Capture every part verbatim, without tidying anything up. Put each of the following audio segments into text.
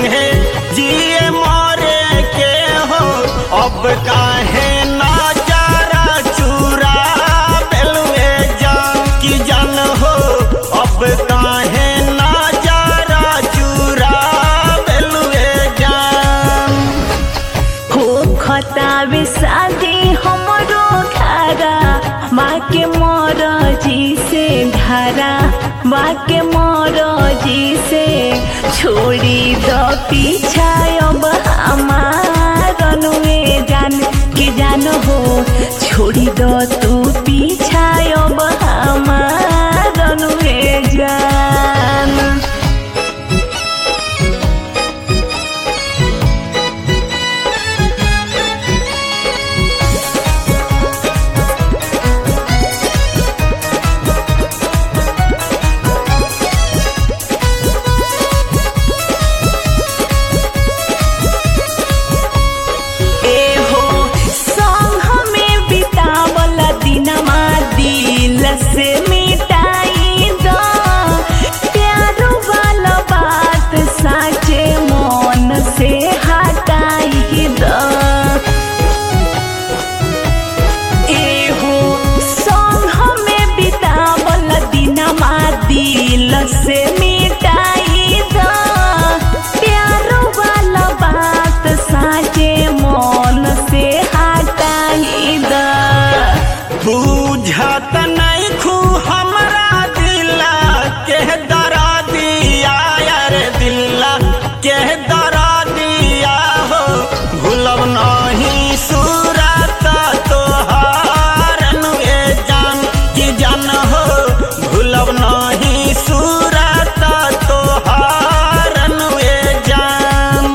संगे जिए मरे के हो अब काहे नजारा चूरा बेलुए जान की जान हो अब काहे नजारा चूरा बेलुए जान हो खतावे शादी हमरो खारा माँ के मरजी से धारा माँ के मरजी से छोड़ी दो पीछा अब हमार अनुए जान के जान हो छोड़ी दो तू पीछा अब हमार अनुए जान। से मिटाई दो प्यारो वाला बात साचे मन से हटाई दो एहो संग हमें बितावल दिनमा दिल से मिटाई दो प्यारो वाला बात साचे मन से हटाई दो बुझत नहीं खू हमरा दिला के दरा दिया यार दिला के दरा दिया हो भूलब नहीं सूरत तोहार नुए जान की जान हो भूलब नहीं सूरत तोहार नुए जान।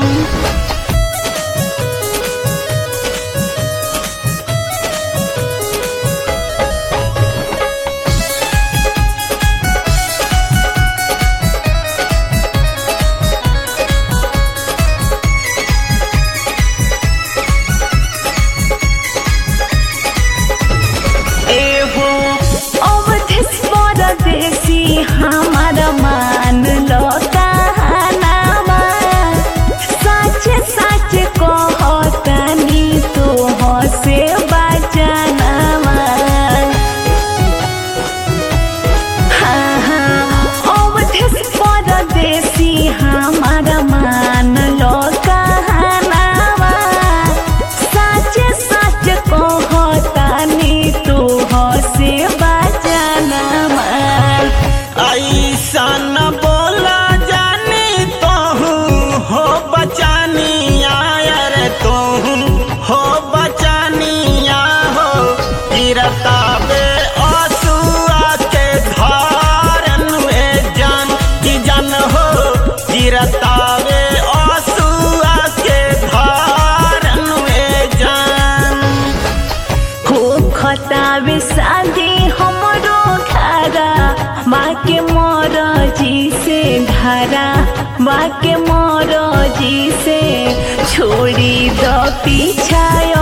हमारा मान लो कहनामा सच सच कहतनी तो हो से बचनामा हाँ हाँ अवधेश परदेसी हमारा मान लो कहनामा सच सच कहतनी तो हो से बचनामा ऐसा न बोला जानी तोहू हो बचानिया यार तोहू हो बचानिया हो गिरतावे आंसुआ के धारन में जान की जान हो गिरतावे आंसुआ के धारन में जान हो खतावे शादी हमरो खारा माँ के मरजी से धारा माँ के मरजी से छोड़ी दो पीछा